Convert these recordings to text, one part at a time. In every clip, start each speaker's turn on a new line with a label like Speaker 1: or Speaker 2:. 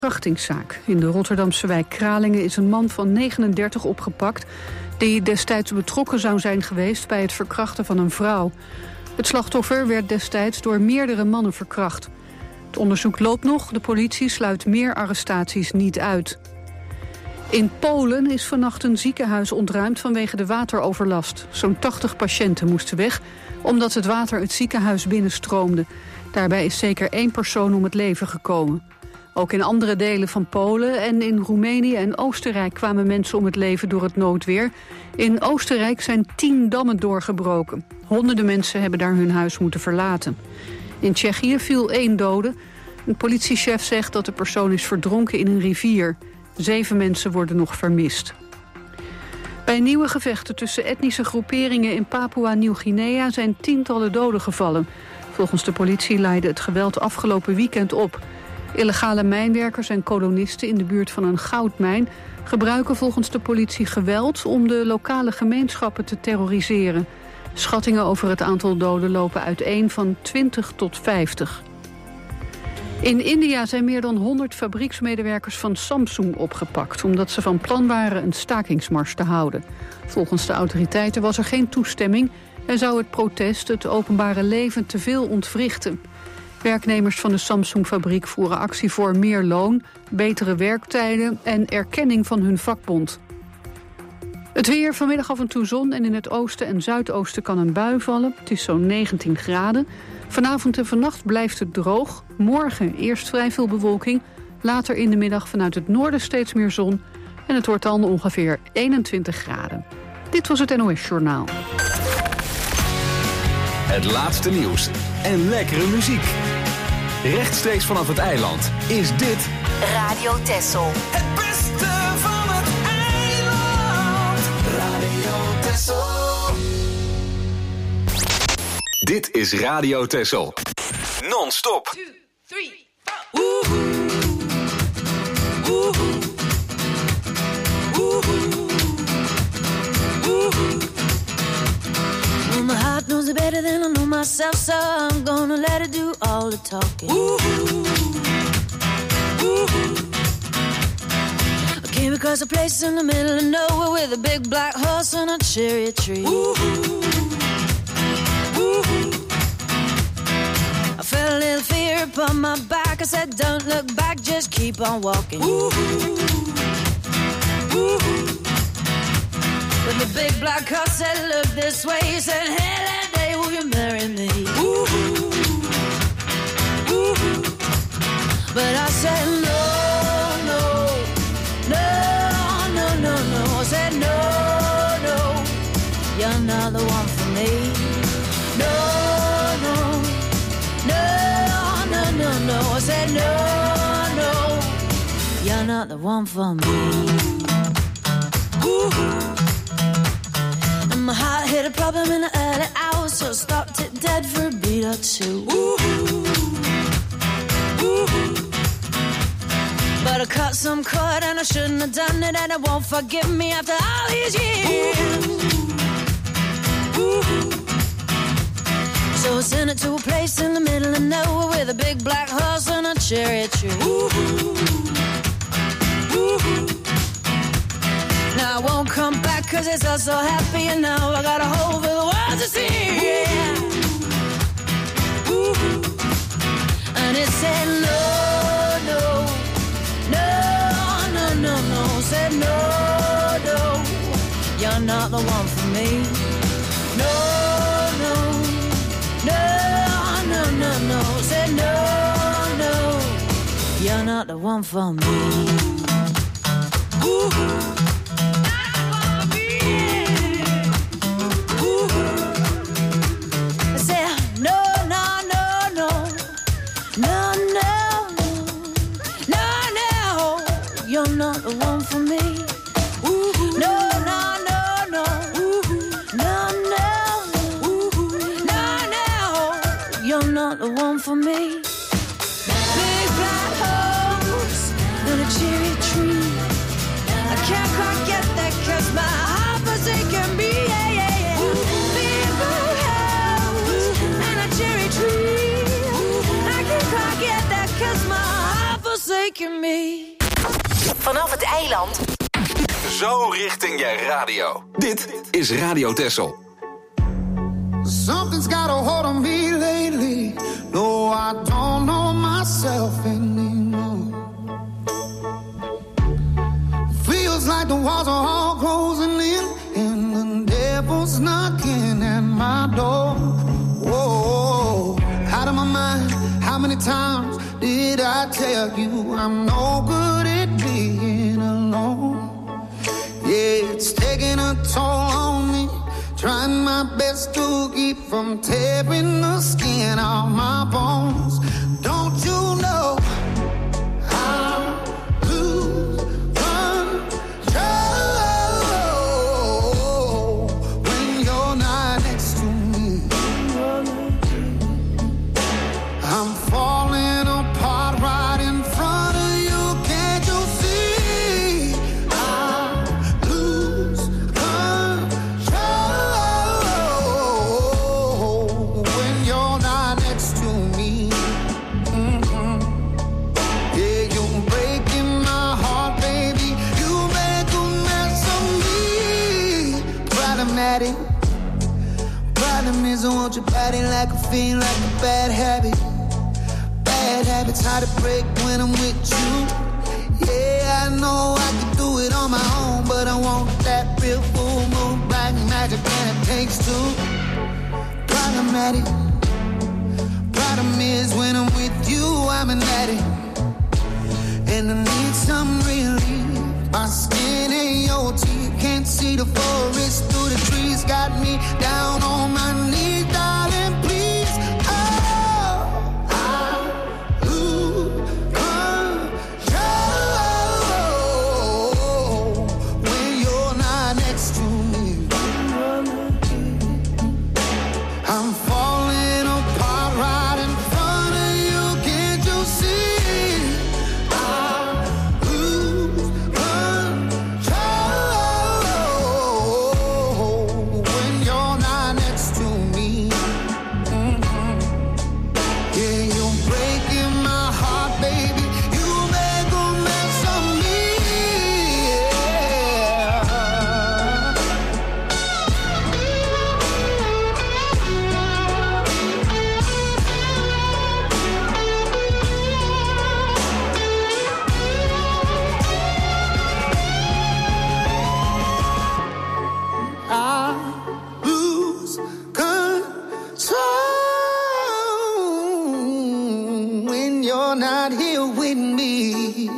Speaker 1: Verkrachtingszaak. In de Rotterdamse wijk Kralingen is een man van 39 opgepakt die destijds betrokken zou zijn geweest bij het verkrachten van een vrouw. Het slachtoffer werd destijds door meerdere mannen verkracht. Het onderzoek loopt nog, de politie sluit meer arrestaties niet uit. In Polen is vannacht een ziekenhuis ontruimd vanwege de wateroverlast. Zo'n 80 patiënten moesten weg omdat het water het ziekenhuis binnenstroomde. Daarbij is zeker 1 persoon om het leven gekomen. Ook in andere delen van Polen en in Roemenië en Oostenrijk kwamen mensen om het leven door het noodweer. In Oostenrijk zijn 10 dammen doorgebroken. Honderden mensen hebben daar hun huis moeten verlaten. In Tsjechië viel 1 dode. Een politiechef zegt dat de persoon is verdronken in een rivier. 7 mensen worden nog vermist. Bij nieuwe gevechten tussen etnische groeperingen in Papua-Nieuw-Guinea zijn tientallen doden gevallen. Volgens de politie leidde het geweld afgelopen weekend op. Illegale mijnwerkers en kolonisten in de buurt van een goudmijn gebruiken volgens de politie geweld om de lokale gemeenschappen te terroriseren. Schattingen over het aantal doden lopen uiteen van 20 tot 50. In India zijn meer dan 100 fabrieksmedewerkers van Samsung opgepakt, omdat ze van plan waren een stakingsmars te houden. Volgens de autoriteiten was er geen toestemming en zou het protest het openbare leven te veel ontwrichten. Werknemers van de Samsung-fabriek voeren actie voor meer loon, betere werktijden en erkenning van hun vakbond. Het weer, vanmiddag af en toe zon en in het oosten en zuidoosten kan een bui vallen. Het is zo'n 19 graden. Vanavond en vannacht blijft het droog. Morgen eerst vrij veel bewolking. Later in de middag vanuit het noorden steeds meer zon. En het wordt dan ongeveer 21 graden. Dit was het NOS Journaal.
Speaker 2: Het laatste nieuws en lekkere muziek. Rechtstreeks vanaf het eiland is dit
Speaker 3: Radio Texel.
Speaker 4: Het beste van het eiland. Radio Texel.
Speaker 2: Dit is Radio Texel. Non-stop.
Speaker 4: 2, 3, 4. Woehoe. Woehoe. Woehoe. Woehoe.
Speaker 5: Well, my heart knows it better than I know myself, so I'm gonna let it do all the talking.
Speaker 4: Woehoe. Woehoe.
Speaker 5: I came across a place in the middle of nowhere with a big black horse and a cherry tree.
Speaker 4: Woehoe. Woehoe.
Speaker 5: I felt a little fear upon my back. I said, don't look back, just keep on walking.
Speaker 4: Woehoe. Woehoe.
Speaker 5: But the big black horse said, look this way. He said, hey, that day will you marry me?
Speaker 4: Woehoe. Woehoe.
Speaker 5: But I said, no, no, no, no, no, no. I said, no, no, you're not the one for me. No, no, no, no, no, no. I said, no, no, you're not the one for me.
Speaker 4: Woehoe.
Speaker 5: And my heart hit a problem in the early hours, so I stopped it dead for a beat or two.
Speaker 4: Woehoe. Woehoe.
Speaker 5: But I cut some cord and I shouldn't have done it, and it won't forgive me after all these years.
Speaker 4: Woehoe.
Speaker 5: So I sent it to a place in the middle of nowhere with a big black horse and a cherry tree.
Speaker 4: Woehoe. Woehoe.
Speaker 5: Now I won't come back 'cause it's all so happy, and now I got a hole for the world to see. Yeah.
Speaker 4: Woehoe.
Speaker 5: And it said no, no, no, no, no, no. Said no, no, you're not the one for me. No, no, no, no, no, no. Said no, no, you're not the one for me.
Speaker 4: Woehoe.
Speaker 5: You're not the one for me.
Speaker 4: Woehoe.
Speaker 5: No, no, no, no.
Speaker 4: Woehoe.
Speaker 5: No, no.
Speaker 4: Woehoe.
Speaker 5: No, no. You're not the one for me. Big black horse and a cherry tree. I can't quite get that 'cause my heart forsaken me. Yeah, yeah, yeah. Big black horse and a cherry tree. I can't quite get that 'cause my heart forsaken forsaken me.
Speaker 3: Vanaf het eiland.
Speaker 2: Zo richting je radio. Dit is Radio Texel.
Speaker 6: Something's got a hold on me lately. No, I don't know myself anymore. Feels like the walls are all closing in, and the devil's knocking at my door. Whoa, out of my mind. How many times did I tell you I'm no good at being alone? Yeah, it's taking a toll on me. Trying my best to keep from tearing the skin off my bones. Don't you know I lose control when you're not next to me? I'm falling apart right in front of you. Can't you see? I lose control when you're not next to me. Mm-hmm. Yeah, you're breaking my heart, baby. You make a mess of me. Problematic. Problem is I want your body like a fiend, like a bad habit. Bad habits hard to break when I'm with you. Yeah, I know I can do it on my own, but I want that real full moon, black magic, and it takes two. Problematic. Problem is when I'm with you, I'm an addict, and I need some relief. My skin and your teeth can't see the forest through the trees. Got me down on my knees, darling, please. I'm falling apart right in front of you. Can't you see? I lose control when you're not next to me. Mm-hmm. Yeah, you're breaking my heart, baby. You make a mess of me. Yeah. I lose control when you're not here with me.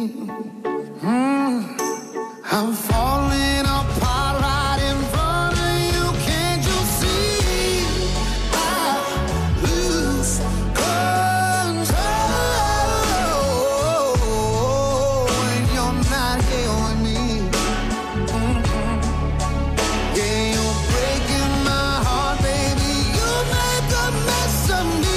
Speaker 6: I'm falling apart right in front of you. Can't you see? I lose control when you're not here with me. Yeah, you're breaking my heart, baby. You make a mess of me.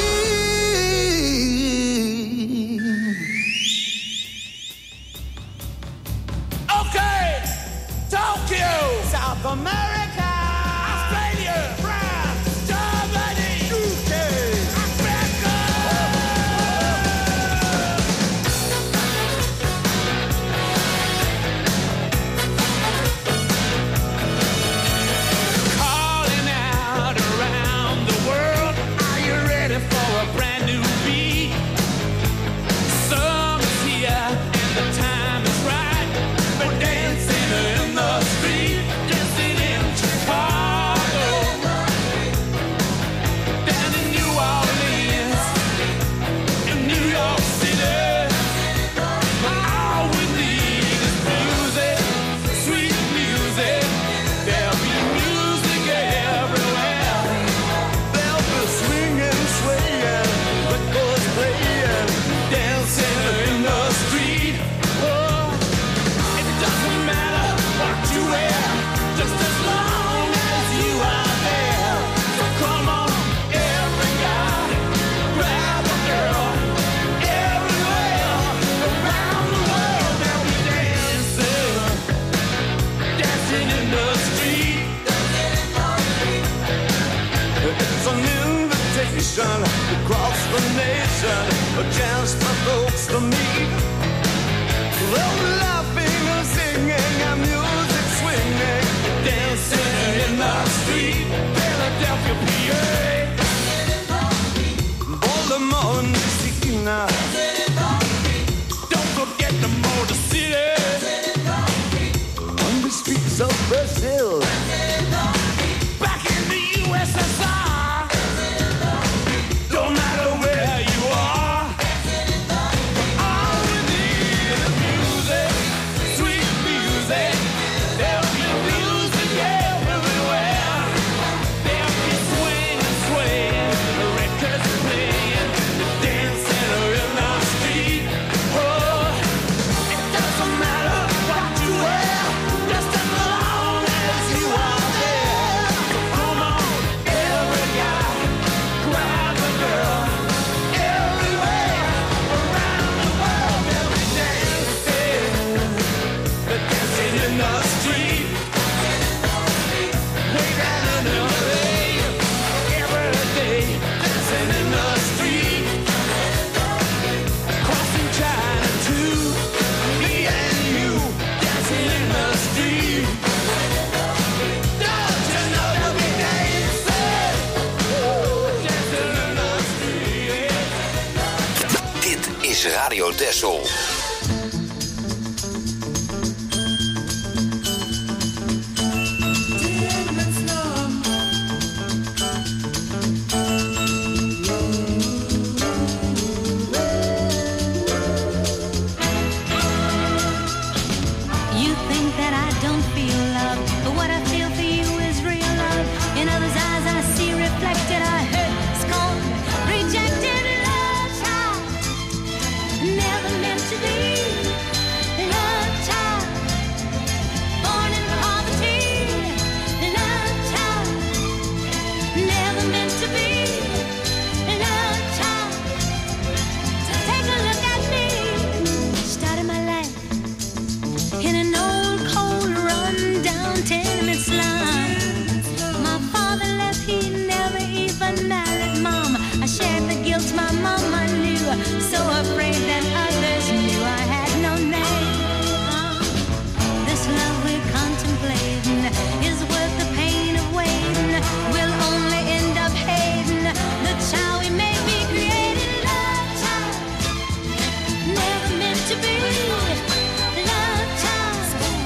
Speaker 7: Okay, Tokyo, South America, Australia, France, Germany, UK, Africa. Calling out around the world. Are you ready for a brand new beat? Summer's here and the time is right. We're dancing in the street, dancing in
Speaker 6: now.
Speaker 7: Don't forget the Motor City.
Speaker 6: On the streets of Brazil.
Speaker 7: Back in the USSR. Don't matter where you are. All we need is music, sweet music. There'll be music everywhere. There'll be swing and swaying, the records playing, the dancing in the street. Oh, it doesn't matter what you wear, just as long as you are there. So come on, every guy, grab a girl. Everywhere around the world, they'll be dancing. They're dancing in the street. Way down in LA, every day, dancing in the street. Crossing China too, me and you, dancing in the street. Don't you know they'll be dancing, dancing in the street.
Speaker 2: Dit is Radio Texel.
Speaker 5: You think that I don't feel love, but what I feel for you is real love. In others' eyes I see reflected, I hurt, scorned, rejected love child. Never meant to be love child. Born in poverty, love child. Never meant to be love child. Take a look at me, started my life in an old, cold, run-down tenement slum. My father left, he never even married Mom. I shared the guilt my mama knew, so afraid that others knew I had no name. This love we're contemplating is worth the pain of waiting. We'll only end up hating the child we may be creating. Love child, never meant to be. Love child,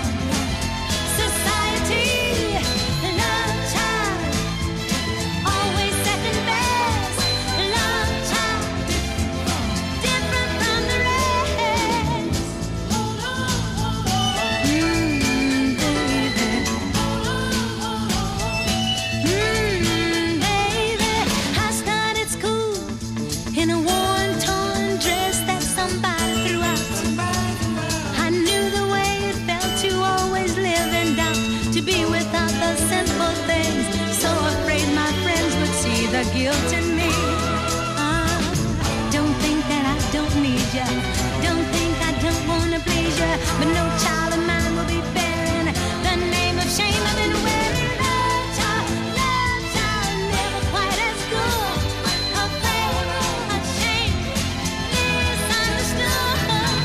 Speaker 5: society. Love child, always second best. Love child, different from the rest. Baby, I started school in a worn, torn dress that somebody threw out. I knew the way it felt to always live in doubt, to be without the simple things, so afraid my friends would see the guilt in me. Don't think that I don't need ya, don't think I don't wanna please ya, but no child of mine will be bearing the name of shame I've been wearing. Love child, never quite as good, afraid, ashamed, misunderstood.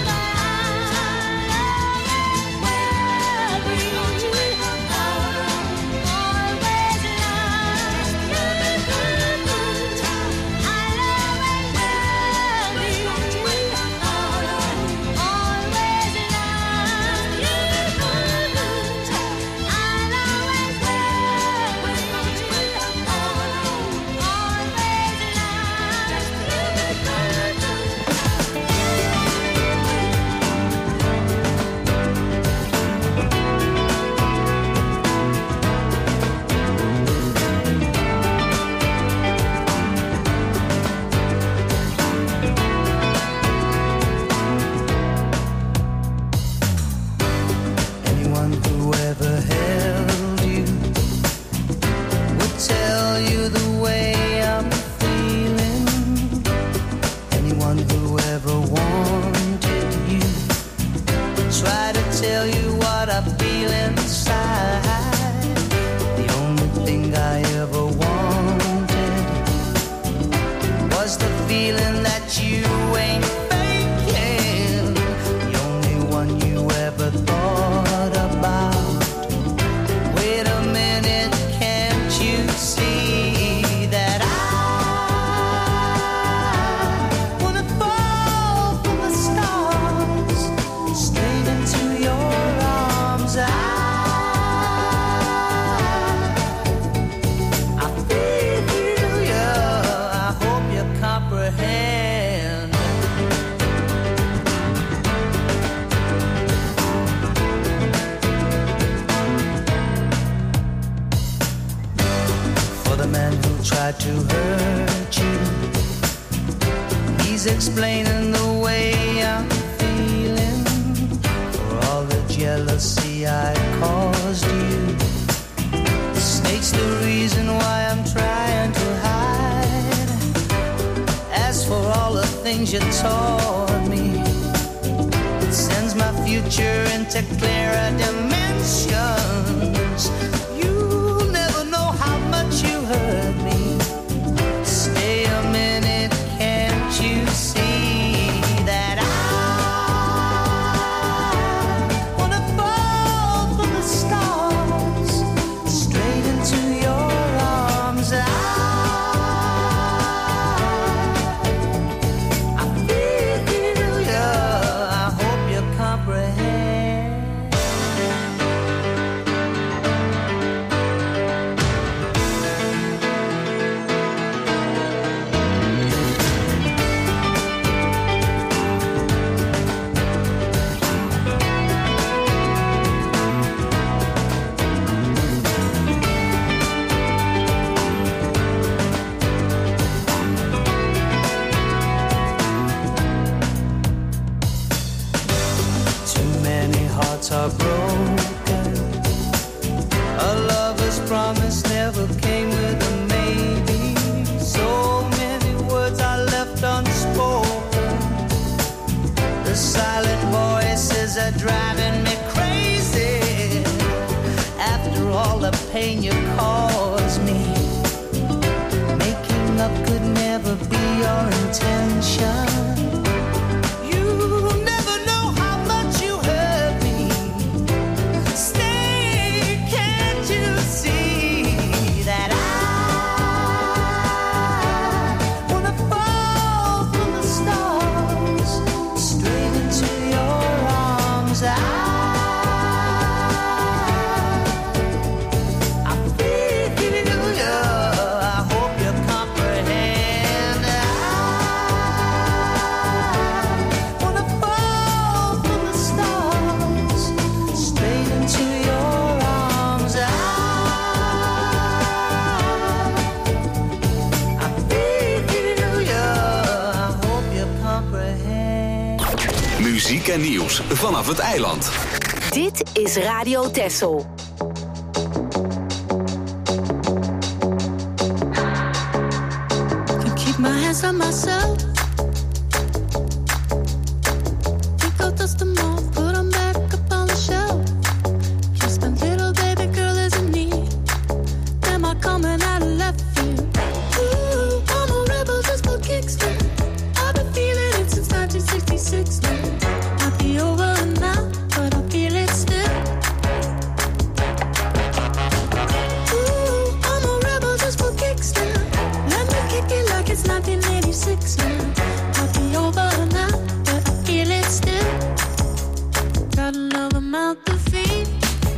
Speaker 6: Anyone who ever held you would tell you the way I'm feeling. Anyone who ever wanted you would try to tell you what I feel inside. The only thing I ever wanted was the feeling that you ain't faking. The only one you ever thought about. Wait a minute, can't you see that I wanna fall
Speaker 8: to hurt you. He's explaining the way I'm feeling for all the jealousy I caused you. States the reason why I'm trying to hide. As for all the things you taught me, it sends my future into clearer dimensions. You'll never know how much you hurt me. Stay a minute, can't you see that I wanna fall from the stars straight into your arms? I feel you, I hope you comprehend. Too many hearts are broken. A lover's promise never came with a maybe. So many words are left unspoken. The silent voices are driving me crazy. After all the pain you caused me, making up could never be your intention. You never know how much you hurt me. Stay, can't you see that I wanna fall from the stars straight into your arms? I feel you, I hope you comprehend. I wanna fall from the stars straight into your arms. I feel you, I hope you comprehend.
Speaker 2: Muziek en nieuws vanaf het eiland.
Speaker 3: Dit is Radio Texel.
Speaker 5: Can keep my hands on myself. Pick up, dust them off, put them back up on the shelf. Just a little baby girl is in need. Am I coming out of left field? Ooh, I'm a rebel just for kicks now. I've been feeling it since 1966 now. Might be over now, but I feel it still. Ooh, I'm a rebel just for kicks now. Let me kick it like it's 1986 now. Might be over now, but I feel it still. Got another mouth to feed.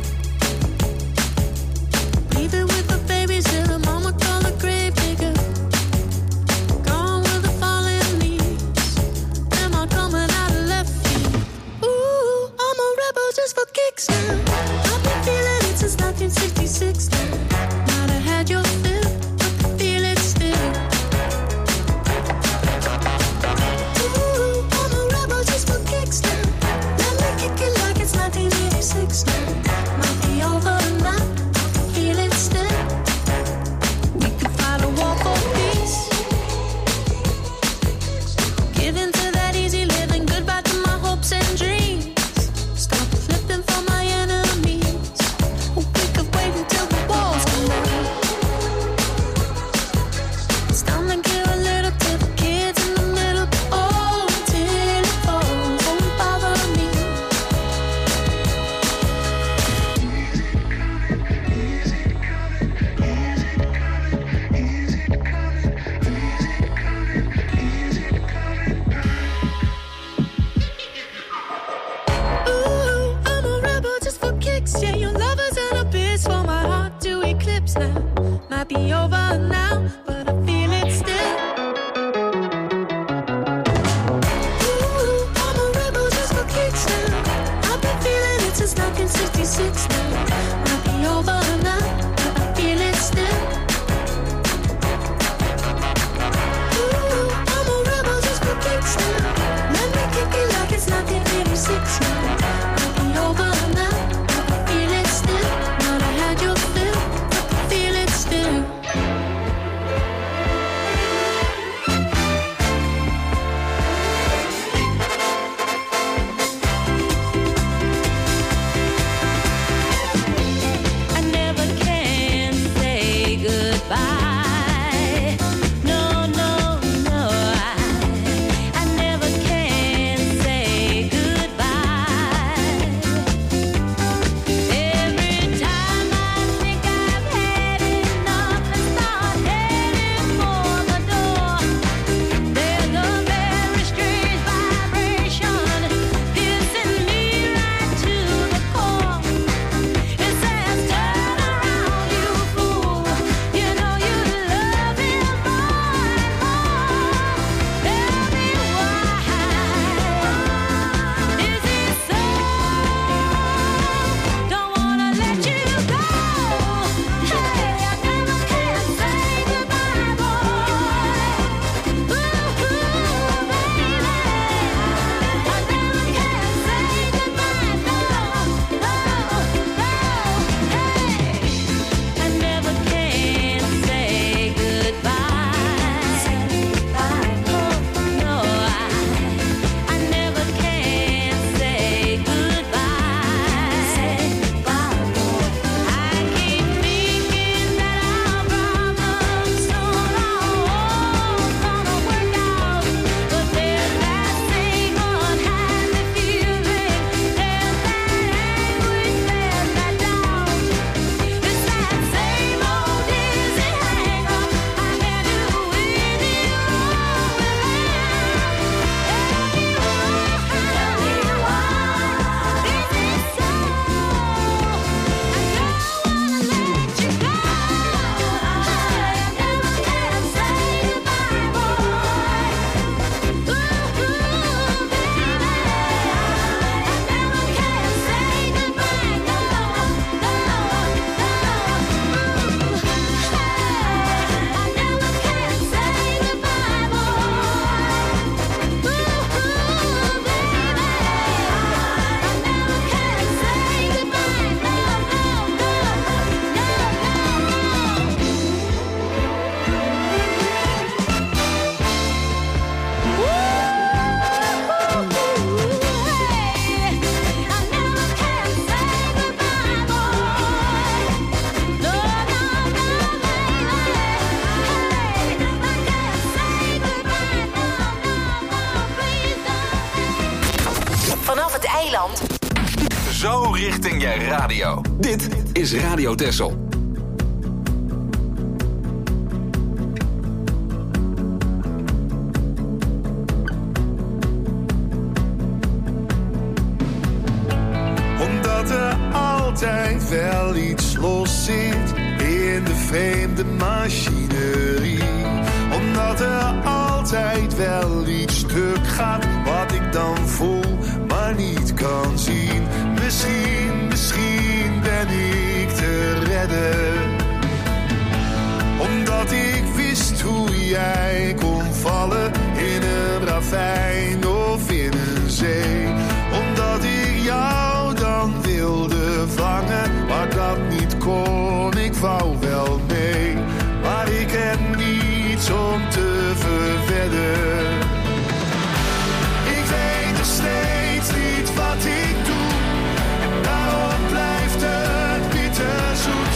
Speaker 5: Leave it with the babies till the mama call a grave digger. Gone with the fallen leaves. Am I coming out of left field? Ooh, I'm a rebel just for kicks now. I've been feeling it since 1966 now. Might have had your fill, but I feel it still. Ooh, I'm a rebel just for kicks now. Let me kick it like it's 1986 now. Might be over now, I feel it still. We could fight a war for peace. Give in to that easy living, goodbye to my hopes and dreams. Stop flipping for my enemies. We could wait until the walls come down. It's time to give a little to the kids in the middle. Oh, until it falls, won't bother me. Ooh, I'm a rebel just for kicks. Yeah, your lovers and a bitch for my heart to eclipse now. Might be over now, but I feel it still. Ooh, I'm a rebel just for kicks now. I've been feeling it since 1966 now. Might be over now, but I feel it still.
Speaker 2: zo richting je radio. Dit is Radio Texel.
Speaker 9: Omdat er altijd wel iets los zit in de vreemde machinerie. Omdat er altijd wel iets stuk gaat wat ik dan voel, maar niet kan zien. Misschien ben ik te redden. Omdat ik wist hoe jij kon vallen in een ravijn of in een zee. Omdat ik jou dan wilde vangen, maar dat niet kon. Ik wou wel mee, maar ik heb niets om te verwedden. Ik weet nog steeds niet wat ik doe, en daarom blijft het bitterzoet.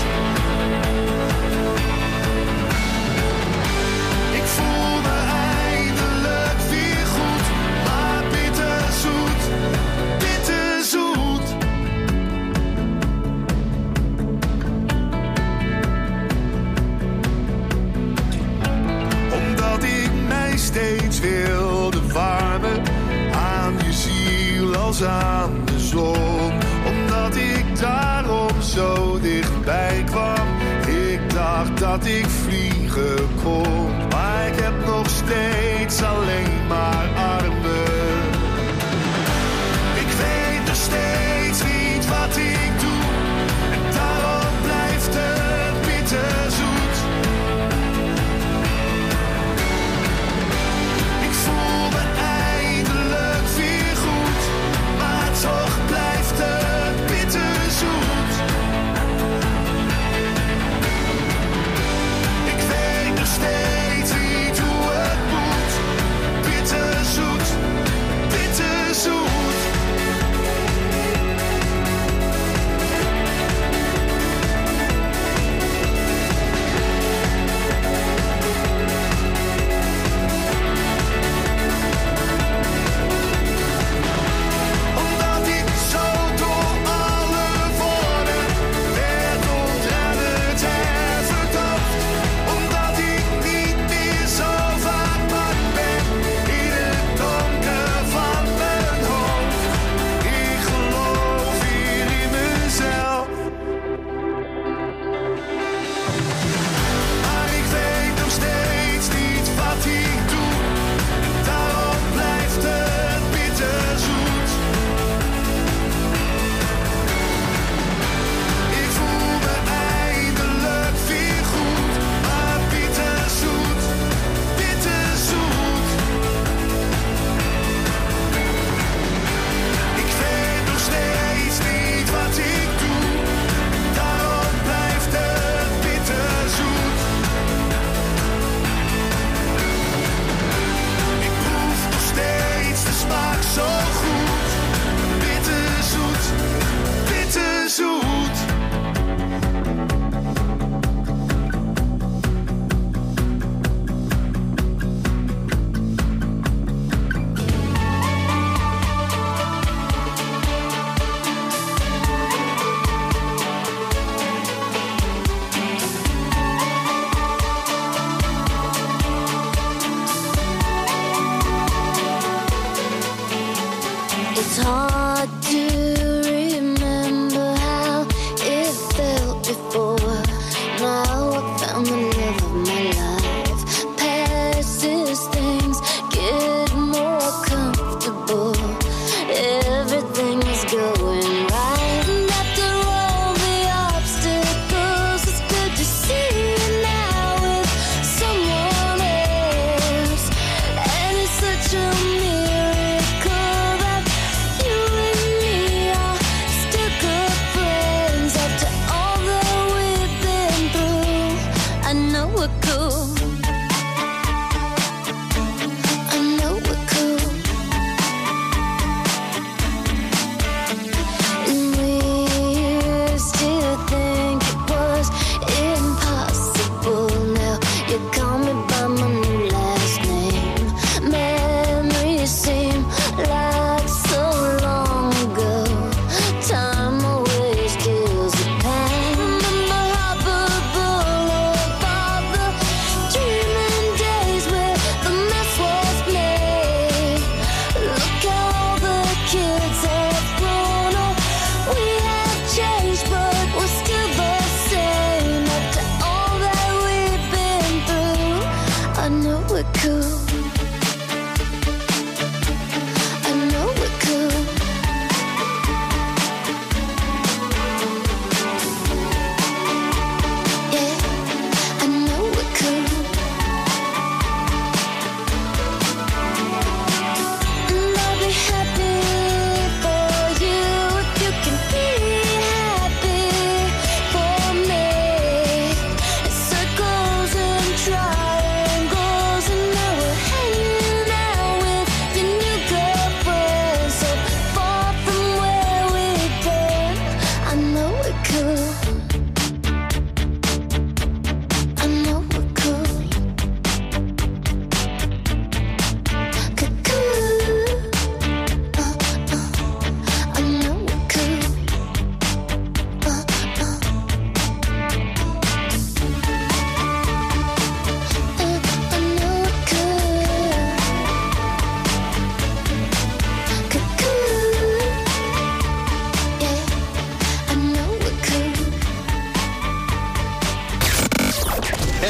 Speaker 9: Ik voel me eindelijk weer goed, maar bitterzoet, bitterzoet. Omdat ik mij steeds wilde warmen aan je ziel als aan de zon. Omdat ik daarom zo dichtbij kwam. Ik dacht dat ik vliegen kon, maar ik heb nog steeds alleen maar armen. Ik weet nog steeds niet wat ik doe, en daarom blijft het bitterzoet. Ik voel me eindelijk weer goed, maar toch blijft het bitterzoet. Ik weet nog steeds niet hoe het moet,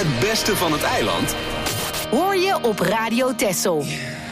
Speaker 2: Het beste van het eiland
Speaker 3: Hoor je op Radio Texel.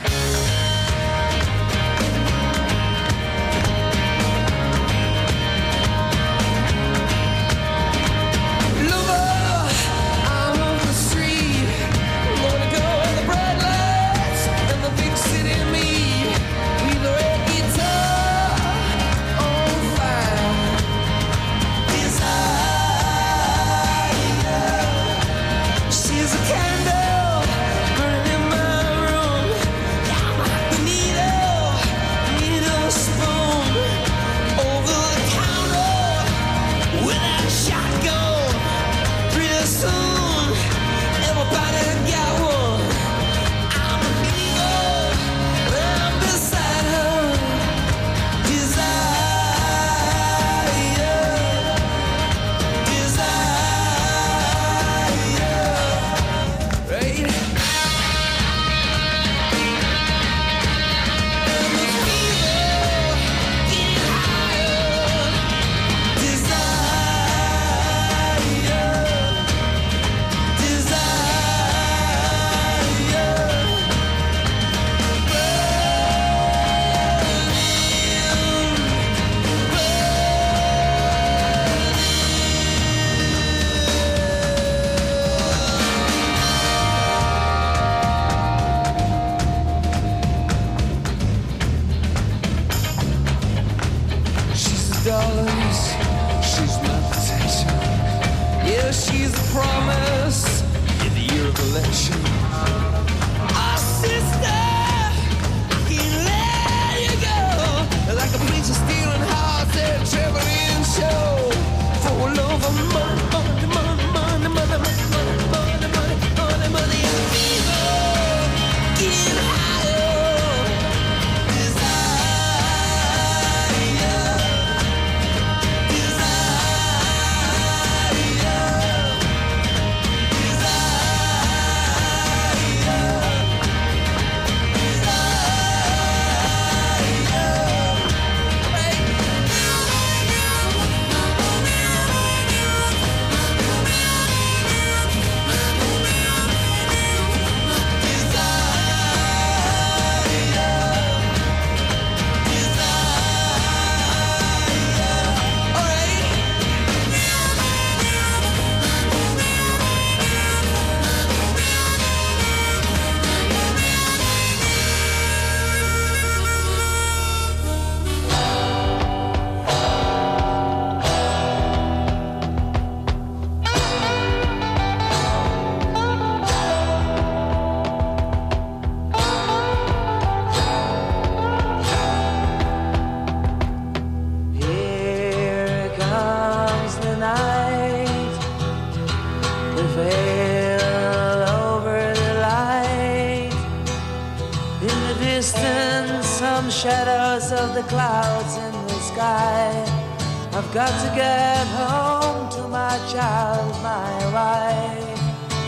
Speaker 8: Shadows of the clouds in the sky. I've got to get home to my child, my wife.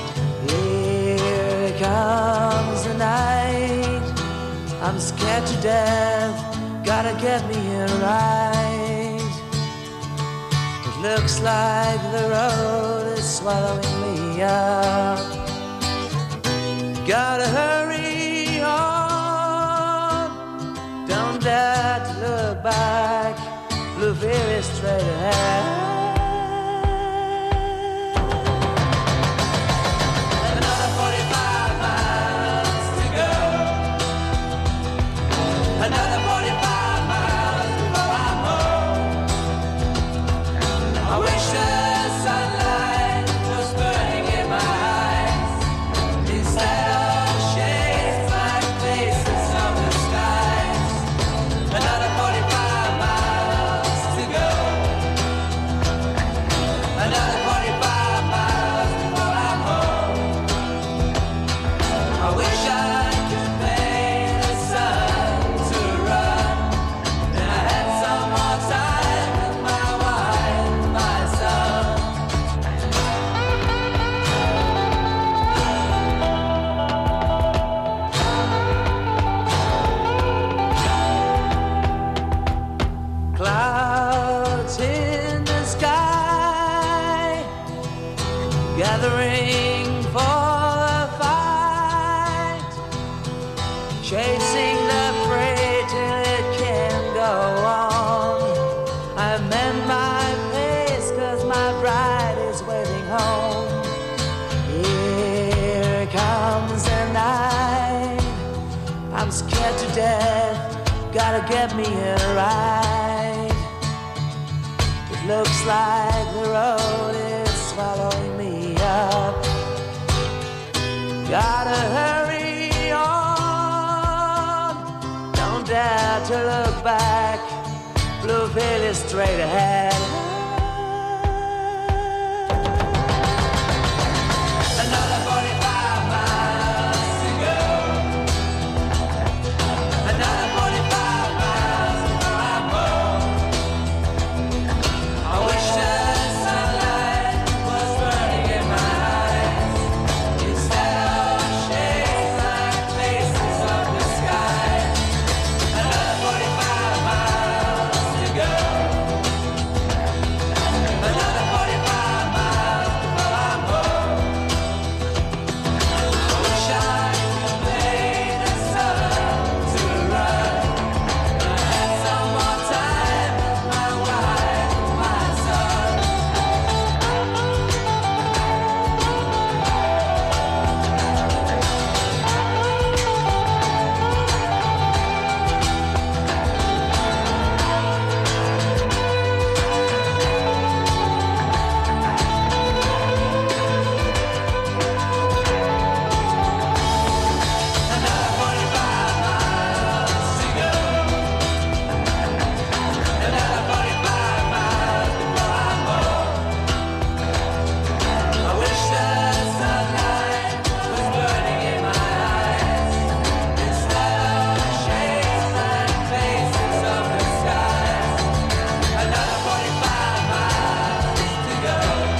Speaker 8: Here comes the night. I'm scared to death. Gotta get me here right. It looks like the road is swallowing me up. Gotta hurry on. Don't dare to look back, look very straight ahead. Another 45 miles to go. Another 45 miles before I'm home. I wish the sunlight was burning in my eyes instead of shades like faces of the skies. Another 45 miles to go. try to get me here right. It looks like the road is swallowing me up. Gotta hurry on, don't dare to look back. Blue veil is straight ahead. Another 45 miles to go. Another 45 miles before I'm home. I wish the sunlight was burning in my eyes instead of shades like faces of the sky. Another 45 miles to go. Another 45 miles before I'm home. I wish I could pay the sun to run. I had some more time with my wife and my son. Another 45 miles to go. Another 45 miles before I'm home. I wish the sunlight was burning in my eyes instead of shades like faces of the skies. Another 45 miles to go.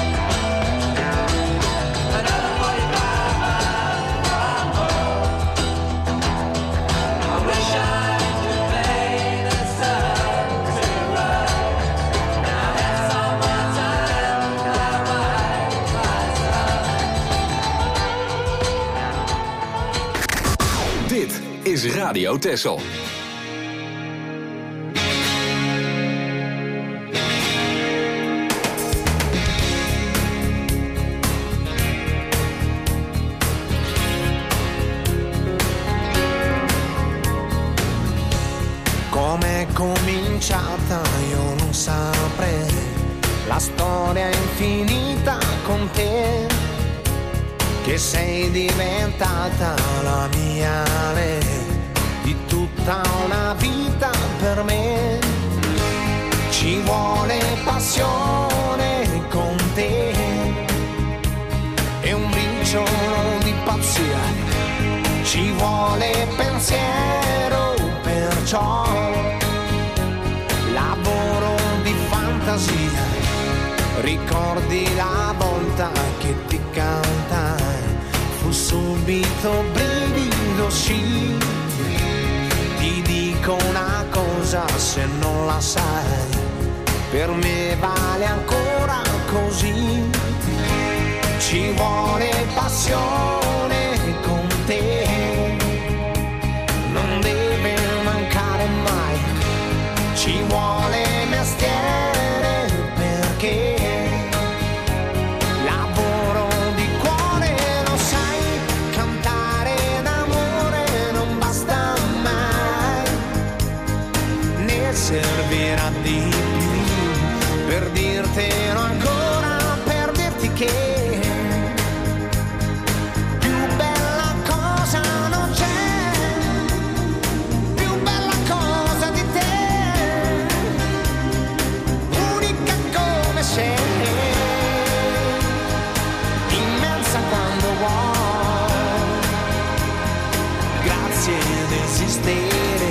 Speaker 8: Another 45 miles before I'm home. I wish I could pay the sun to run. And I had some more time with my wife and my son.
Speaker 2: Dit is Radio Texel.
Speaker 6: Com'è cominciata io non saprei, la storia è infinita con te, che sei diventata la mia lei, di tutta una vita per me. Ci vuole passione con te e un briciolo di pazzia, ci vuole pensiero, perciò lavoro di fantasia. Ricordi la volta che ti cantai, fu subito brivido, sì. Ti dico una cosa, se non la sai, per me vale ancora così. Ci vuole passione con te, non deve mancare mai. Ci vuole mestiere perché lavoro di cuore, lo sai, cantare d'amore non basta mai, ne servirà di più per dirtelo ancora, per dirti che immensa quando vuoi, grazie ad esistere.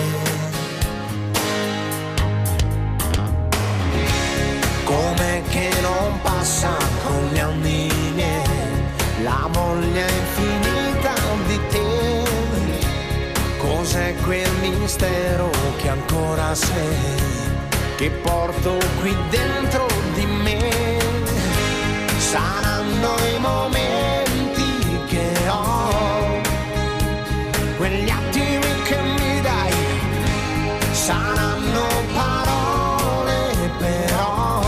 Speaker 6: Com'è che non passa con gli anni miei la voglia infinita di te? Cos'è quel mistero che ancora sei, che porto qui dentro di me? Saranno i momenti che ho, quegli attimi che mi dai, saranno parole però,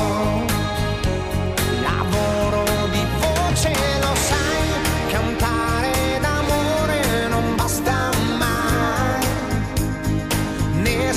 Speaker 6: lavoro di voce, lo sai, cantare d'amore non basta mai, ne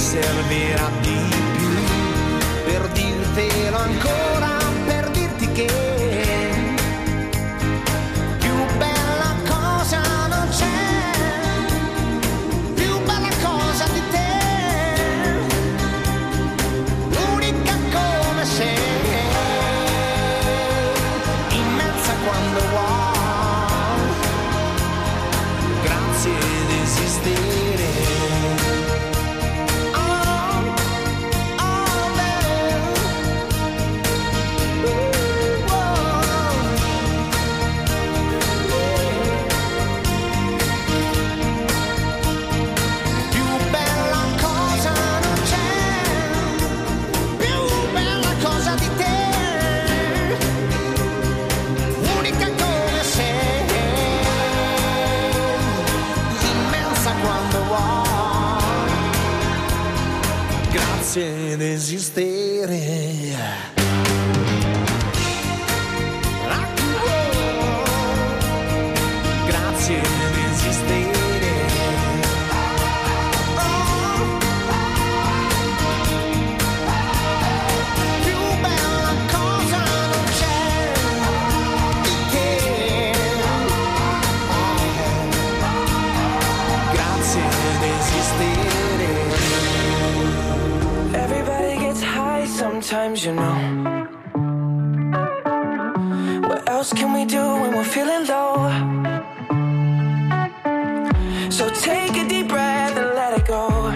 Speaker 7: Rock and roll. Grazie di esistere. Più bella cosa non c'è che grazie di esistere.
Speaker 10: Everybody gets high sometimes, you know. What else can we do when we're feeling low? So take a deep breath and let it go.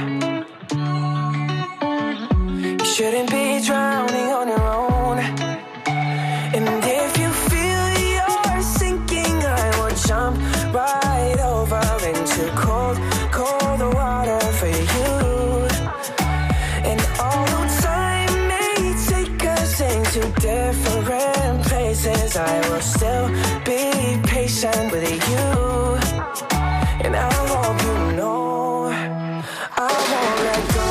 Speaker 10: You shouldn't be drowning on your own. And if you feel you're sinking, I will jump right over into cold, cold water for you. And although time may take us into different places, I will still be patient with you. And I hope you know I won't let go.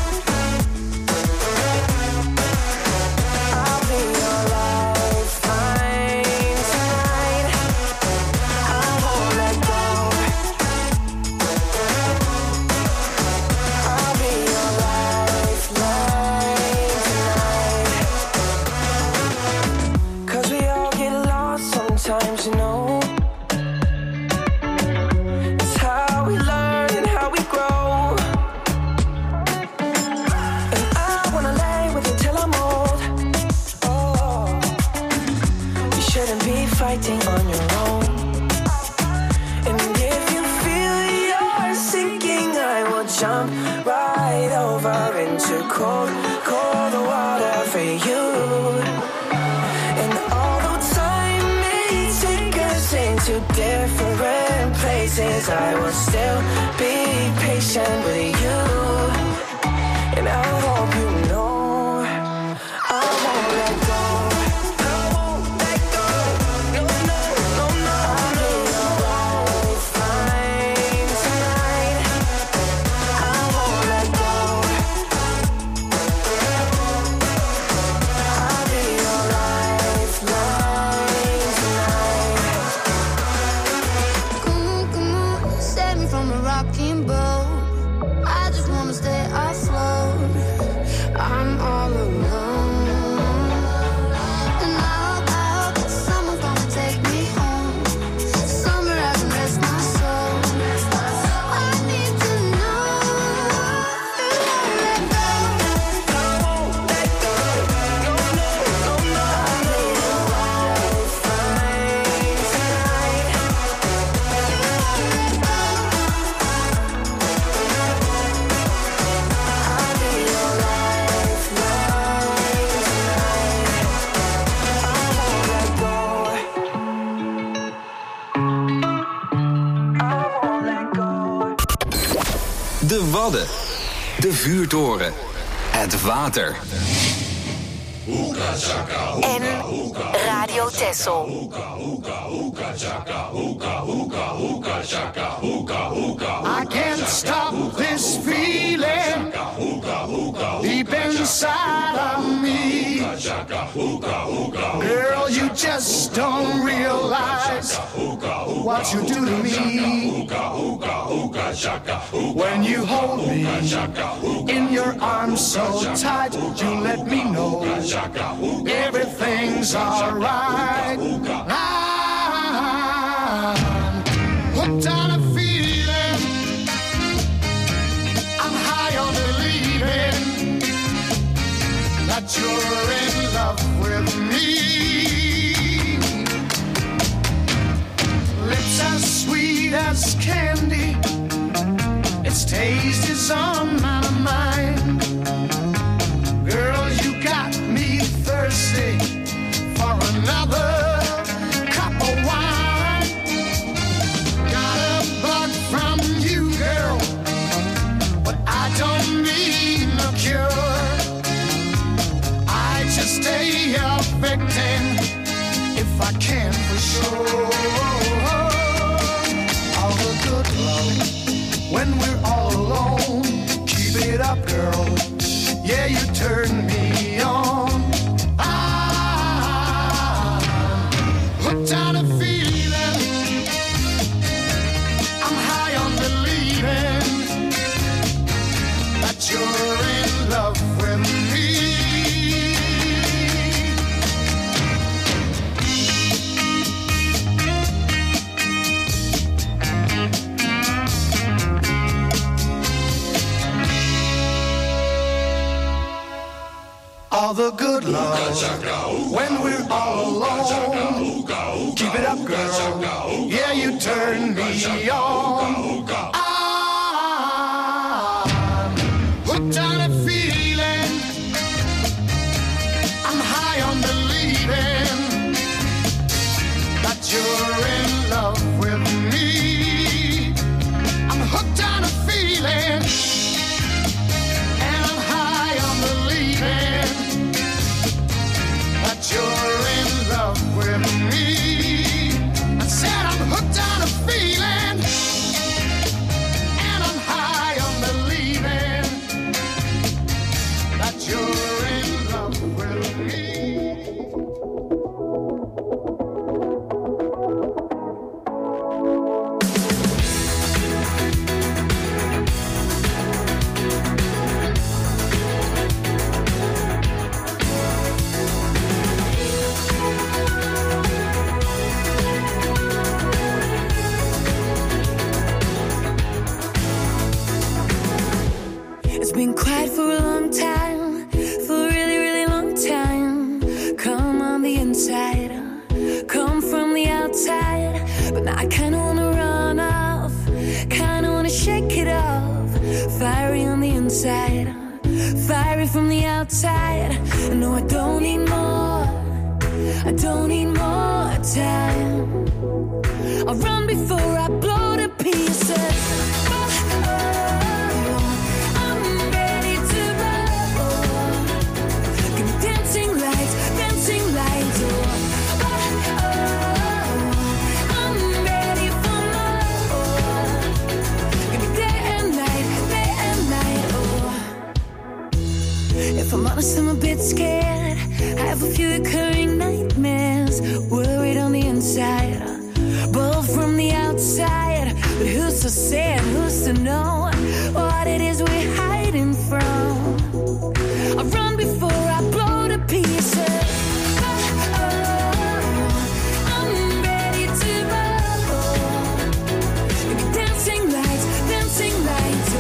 Speaker 10: I'll be your lifeline tonight. I won't let go. I'll be your lifeline tonight. 'Cause we all get lost sometimes, you know. It's how we learn and how we grow. And I wanna lay with you till I'm old. Oh, you shouldn't be fighting on your own. And if you feel you're sinking, I will jump right over into cold, cold water for you. And although time may take us into different places, I will still be patient with you. And I hope you know I won't let go. I won't let go. No, no, no, no. I'll be your lifeline tonight. I won't let go. I'll be your lifeline tonight.
Speaker 5: Come on, save me from a rocking boat. I just wanna stay afloat. I'm all alone. And I hope that someone's gonna take me home. Somewhere I can rest my soul. I need to know you won't let go.
Speaker 10: I won't let go. No, no, no, no. I'll be your lifeline tonight. I'll be your lifeline tonight. I won't let go. I won't let go.
Speaker 2: De Wadden. De Vuurtoren. Het water.
Speaker 3: En Radio Texel.
Speaker 9: I can't stop this feeling deep inside of me. Girl, you just don't realize what you do to me. When you hold me in your arms so tight, you let me know everything's alright. I'm hooked on a feeling, I'm high on believing that you're in love with me. Lips as sweet as candy, its taste is on my mind. Girl, you got me thirsty for another cup of wine. Got a bug from you, girl, but I don't need no cure. I just stay a victim if I can for sure. All the good love when we're all alone. Keep it up, girl. Yeah, you turn me on. all the good love when we're all alone. Keep it up, girl. Yeah, you turn me on. I'm hooked on a feeling. I'm high on believing that you're in love with me. I'm hooked on a feeling. You're in love with me. I said I'm hooked on a feeling, and I'm high on believing that you're in love with me.
Speaker 5: Been quiet for a long time, for a really, really long time. Come on the inside, come from the outside. But now I kinda wanna run off, kinda wanna shake it off. Fiery on the inside, fiery from the outside. No, I don't need more, I don't need more time. I'll run before I blow to pieces. If I'm honest, I'm a bit scared. I have a few recurring nightmares. Worried on the inside, bold from the outside. But who's to say and who's to know what it is we're hiding from? I run before I blow to pieces. I'm ready to roll. Maybe dancing lights, dancing lights.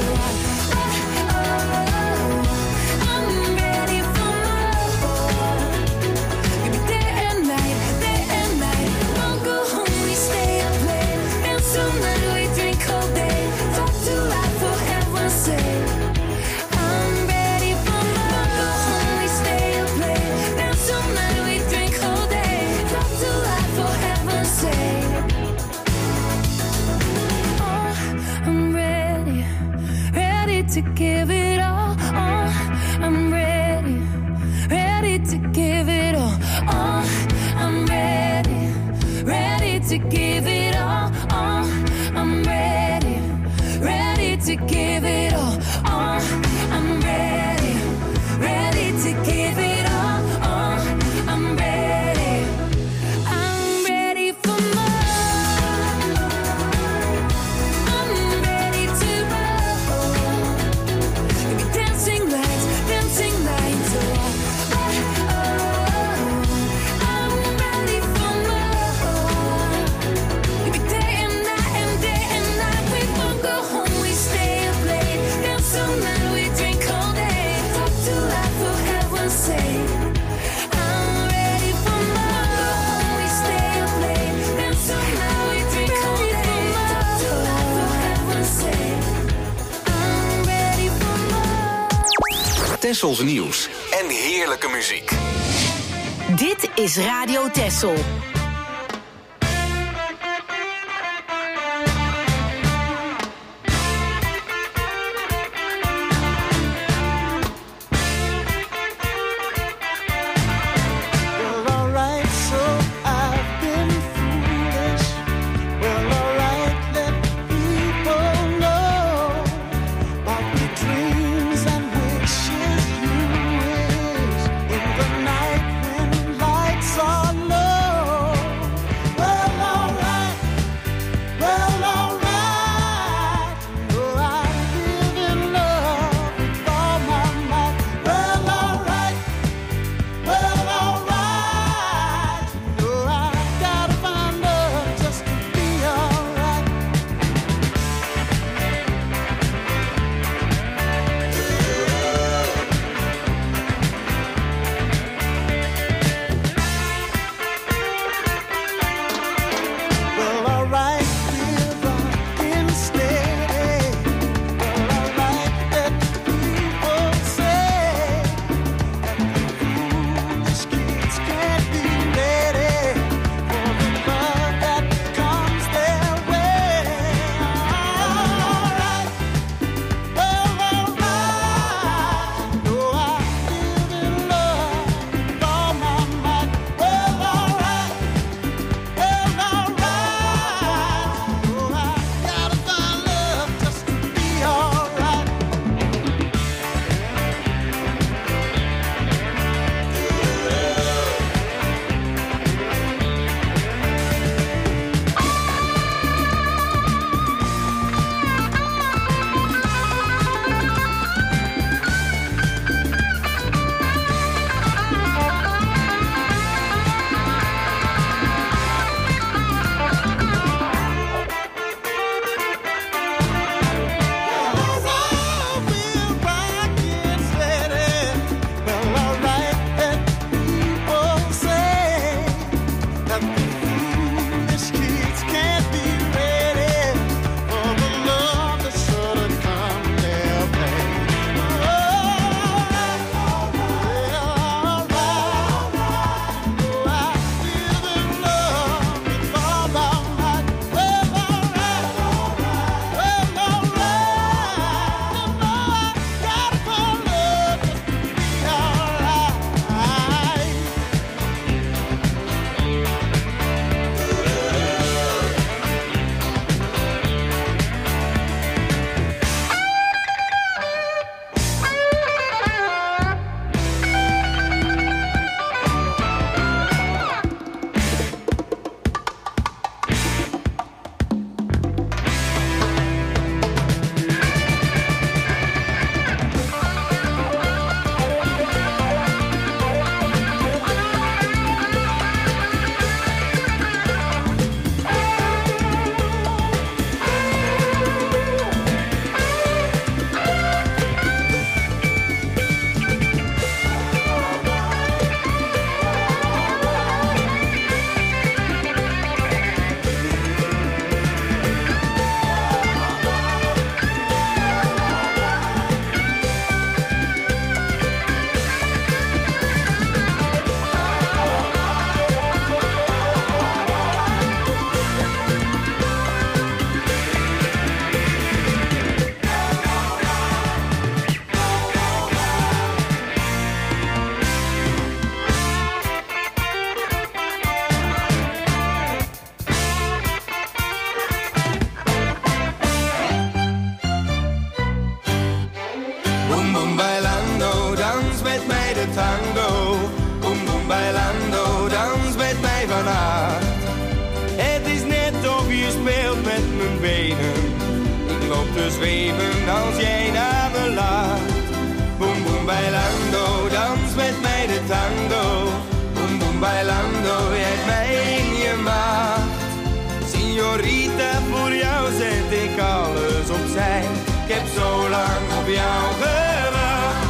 Speaker 5: To give it all, I'm ready, ready to give it all, I'm ready, ready to give it all, I'm ready, ready to give it all, I'm ready, ready to give it all, I'm ready for more. I'm ready to dancing lights, I'm ready for more. Maybe day and night, we won't go home, we stay up late. Dance all night, we drink all day. Talk to life for heaven's sake. I'm ready for more. We stay up late. Dance all night, we drink all day. Talk to life for heaven's sake. I'm ready for more.
Speaker 2: Tessels nieuws en heerlijke muziek.
Speaker 3: Dit is Radio Tessel.
Speaker 8: In the night when lights are low.
Speaker 11: te zweven als jij naar me lacht. Boom boom bailando, dans met mij de tango. Boom boom bailando, jij hebt mij in je macht. Signorita, voor jou zet ik alles opzij. Ik heb zo lang op jou gewacht.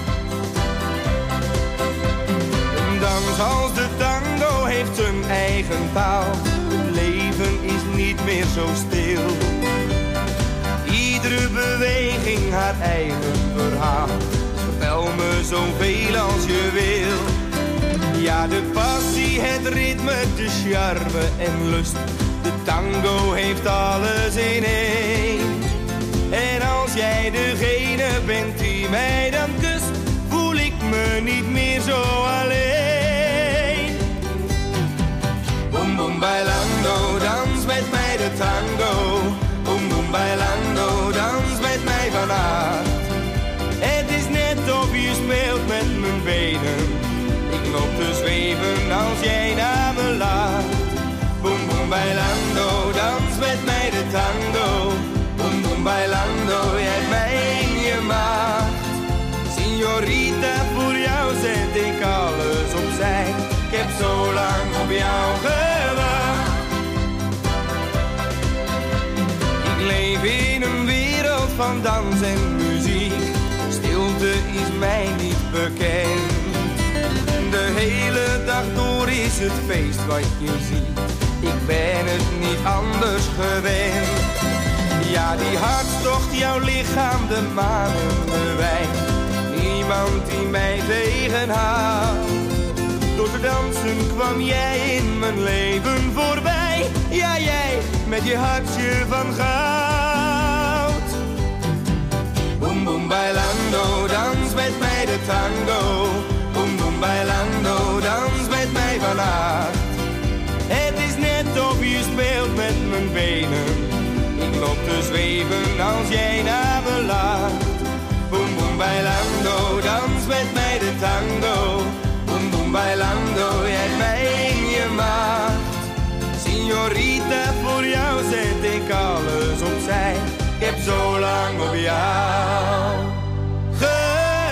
Speaker 11: Een dans als de tango heeft zijn eigen taal. Het leven is niet meer zo stil. Iedere beweging haar eigen verhaal. Vertel me zoveel als je wil. Ja, de passie, het ritme, de charme en lust. De tango heeft alles in één. En als jij degene bent die mij dan kust, voel ik me niet meer zo alleen. Boom boom bailando, dans met mij de tango. Boom boom bailando, dans met mij vannacht. Het is net of je speelt met mijn benen. Ik loop te zweven als jij naar me lacht. Boom boom bailando, dans met mij de tango. Boom boom bailando, jij hebt mij in je macht. Signorita, voor jou zet ik alles opzij. Ik heb zo lang op jou gewacht. Ik leef in een wereld van dans en muziek. Stilte is mij niet bekend. De hele dag door is het feest wat je ziet. Ik ben het niet anders gewend. Ja, die hartstocht, jouw lichaam, de manen bewijst. Niemand die mij tegenhoudt. Door te dansen kwam jij in mijn leven voorbij. Ja, jij met je hartje van goud. Boom boom bailando, dans met mij de tango. Boom boom bailando, dans met mij vannacht. Het is net of je speelt met mijn benen. Ik loop te zweven als jij naar me lacht. Boom boom bailando, dans met mij de tango. Boom boom bailando, jij hebt mij in je macht. Signorita, voor jou zet ik alles opzij. Ik heb zo lang op jou gewacht.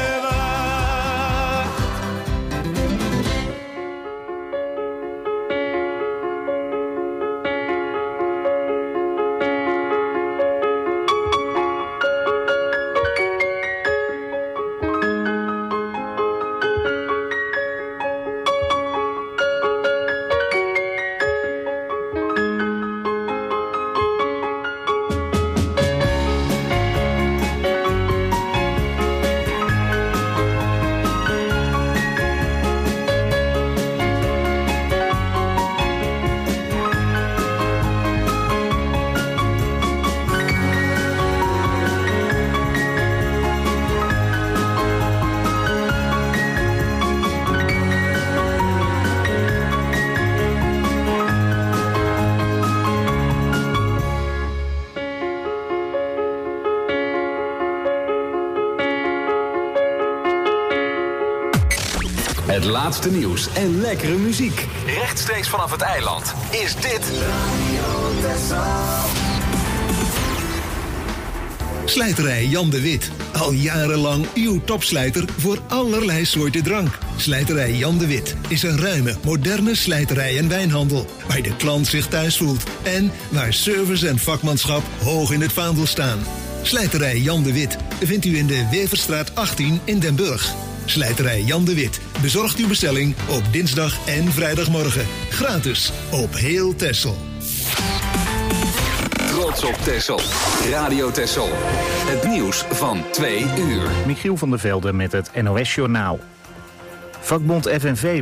Speaker 2: Het laatste nieuws en lekkere muziek. Rechtstreeks vanaf het eiland is dit Radio Texel.
Speaker 12: Slijterij Jan de Wit. Al jarenlang uw topslijter voor allerlei soorten drank. Slijterij Jan de Wit is een ruime, moderne slijterij en wijnhandel. Waar de klant zich thuis voelt. En waar service en vakmanschap hoog in het vaandel staan. Slijterij Jan de Wit vindt u in de Weverstraat 18 in Den Burg. Slijterij Jan de Wit bezorgt uw bestelling op dinsdag en vrijdagmorgen. Gratis op heel Texel.
Speaker 2: Trots op Texel. Radio Texel. Het nieuws van 2 uur.
Speaker 13: Michiel van der Velde met het NOS-journaal. Vakbond FNV